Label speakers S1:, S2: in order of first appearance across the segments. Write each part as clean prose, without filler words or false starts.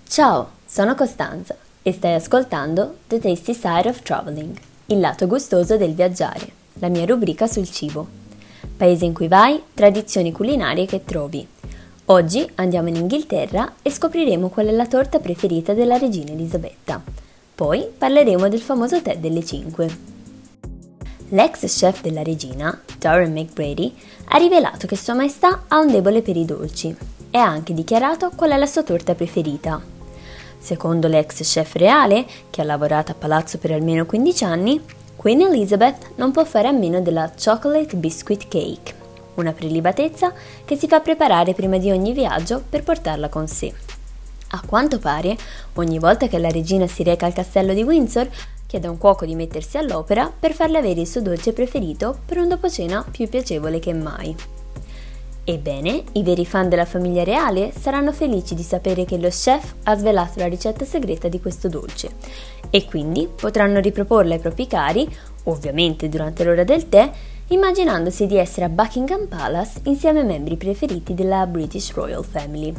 S1: Ciao, sono Costanza e stai ascoltando The Tasty Side of Traveling, il lato gustoso del viaggiare, la mia rubrica sul cibo. Paese in cui vai, tradizioni culinarie che trovi. Oggi andiamo in Inghilterra e scopriremo qual è la torta preferita della regina Elisabetta. Poi parleremo del famoso tè delle 5. L'ex chef della regina, Doran McBrady, ha rivelato che Sua Maestà ha un debole per i dolci e ha anche dichiarato qual è la sua torta preferita. Secondo l'ex chef reale, che ha lavorato a palazzo per almeno 15 anni, Queen Elizabeth non può fare a meno della Chocolate Biscuit Cake, una prelibatezza che si fa preparare prima di ogni viaggio per portarla con sé. A quanto pare, ogni volta che la regina si reca al castello di Windsor, chiede a un cuoco di mettersi all'opera per farle avere il suo dolce preferito per un dopocena più piacevole che mai. Ebbene, i veri fan della famiglia reale saranno felici di sapere che lo chef ha svelato la ricetta segreta di questo dolce e quindi potranno riproporla ai propri cari, ovviamente durante l'ora del tè, immaginandosi di essere a Buckingham Palace insieme ai membri preferiti della British Royal Family.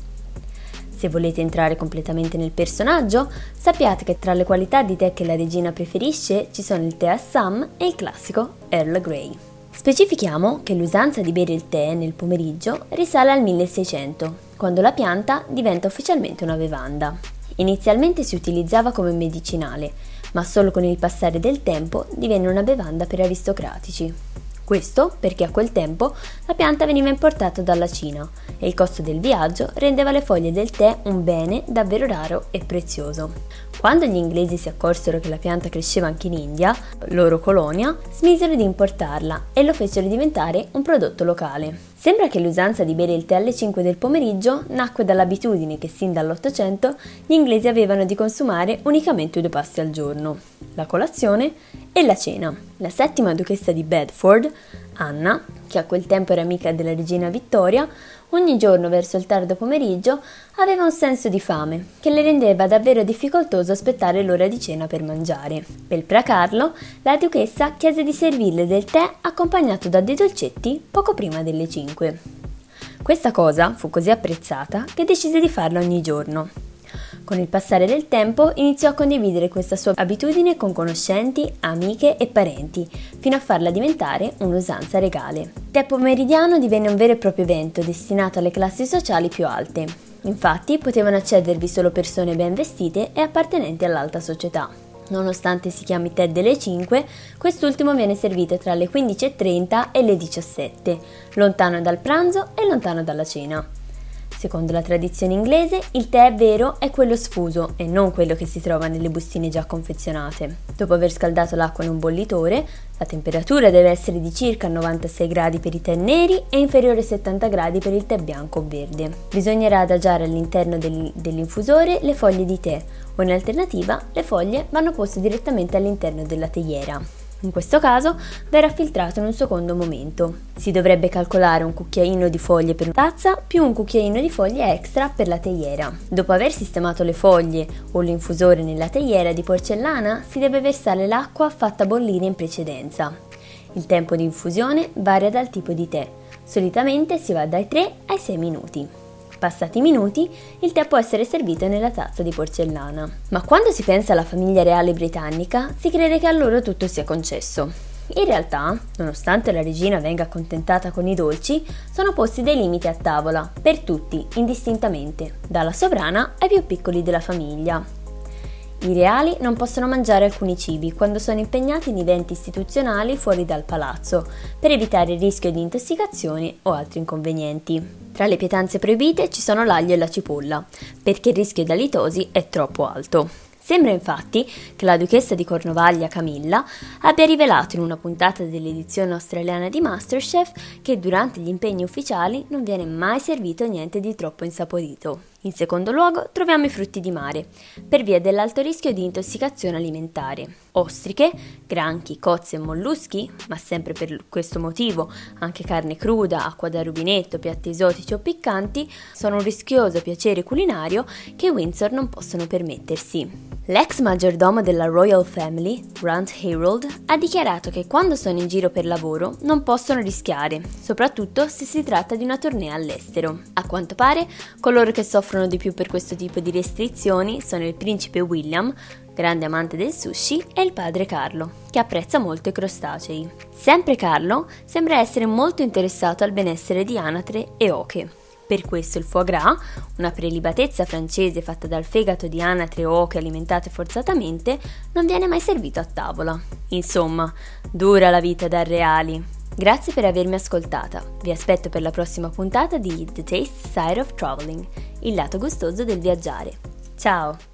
S1: Se volete entrare completamente nel personaggio, sappiate che tra le qualità di tè che la regina preferisce ci sono il tè Assam e il classico Earl Grey. Specifichiamo che l'usanza di bere il tè nel pomeriggio risale al 1600, quando la pianta diventa ufficialmente una bevanda. Inizialmente si utilizzava come medicinale, ma solo con il passare del tempo divenne una bevanda per aristocratici. Questo perché a quel tempo la pianta veniva importata dalla Cina e il costo del viaggio rendeva le foglie del tè un bene davvero raro e prezioso. Quando gli inglesi si accorsero che la pianta cresceva anche in India, loro colonia, smisero di importarla e lo fecero diventare un prodotto locale. Sembra che l'usanza di bere il tè alle 5 del pomeriggio nacque dall'abitudine che sin dall'Ottocento gli inglesi avevano di consumare unicamente 2 pasti al giorno, la colazione e la cena. La settima duchessa di Bedford, Anna, che a quel tempo era amica della regina Vittoria, ogni giorno verso il tardo pomeriggio aveva un senso di fame che le rendeva davvero difficoltoso aspettare l'ora di cena per mangiare. Per placarlo, la duchessa chiese di servirle del tè accompagnato da dei dolcetti poco prima delle 5. Questa cosa fu così apprezzata che decise di farla ogni giorno. Con il passare del tempo iniziò a condividere questa sua abitudine con conoscenti, amiche e parenti, fino a farla diventare un'usanza regale. Il tè pomeridiano divenne un vero e proprio evento destinato alle classi sociali più alte. Infatti potevano accedervi solo persone ben vestite e appartenenti all'alta società. Nonostante si chiami tè delle 5, quest'ultimo viene servito tra le 15:30 e le 17, lontano dal pranzo e lontano dalla cena. Secondo la tradizione inglese, il tè vero è quello sfuso e non quello che si trova nelle bustine già confezionate. Dopo aver scaldato l'acqua in un bollitore, la temperatura deve essere di circa 96 gradi per i tè neri e inferiore ai 70 gradi per il tè bianco o verde. Bisognerà adagiare all'interno dell'infusore le foglie di tè o in alternativa le foglie vanno poste direttamente all'interno della teiera. In questo caso verrà filtrato in un secondo momento. Si dovrebbe calcolare un cucchiaino di foglie per una tazza più un cucchiaino di foglie extra per la teiera. Dopo aver sistemato le foglie o l'infusore nella teiera di porcellana, si deve versare l'acqua fatta bollire in precedenza. Il tempo di infusione varia dal tipo di tè. Solitamente si va dai 3 ai 6 minuti. Passati i minuti, il tè può essere servito nella tazza di porcellana. Ma quando si pensa alla famiglia reale britannica, si crede che a loro tutto sia concesso. In realtà, nonostante la regina venga accontentata con i dolci, sono posti dei limiti a tavola, per tutti, indistintamente, dalla sovrana ai più piccoli della famiglia. I reali non possono mangiare alcuni cibi quando sono impegnati in eventi istituzionali fuori dal palazzo, per evitare il rischio di intossicazioni o altri inconvenienti. Tra le pietanze proibite ci sono l'aglio e la cipolla, perché il rischio di alitosi è troppo alto. Sembra infatti che la duchessa di Cornovaglia Camilla abbia rivelato in una puntata dell'edizione australiana di MasterChef che durante gli impegni ufficiali non viene mai servito niente di troppo insaporito. In secondo luogo troviamo i frutti di mare, per via dell'alto rischio di intossicazione alimentare. Ostriche, granchi, cozze e molluschi, ma sempre per questo motivo anche carne cruda, acqua da rubinetto, piatti esotici o piccanti, sono un rischioso piacere culinario che i Windsor non possono permettersi. L'ex maggiordomo della Royal Family, Grant Harold, ha dichiarato che quando sono in giro per lavoro non possono rischiare, soprattutto se si tratta di una tournée all'estero. A quanto pare, coloro che soffrono di più per questo tipo di restrizioni sono il principe William, grande amante del sushi, e il padre Carlo, che apprezza molto i crostacei. Sempre Carlo sembra essere molto interessato al benessere di anatre e oche. Per questo il foie gras, una prelibatezza francese fatta dal fegato di anatre o oche alimentate forzatamente, non viene mai servito a tavola. Insomma, dura la vita da reali. Grazie per avermi ascoltata. Vi aspetto per la prossima puntata di The Taste Side of Traveling, il lato gustoso del viaggiare. Ciao!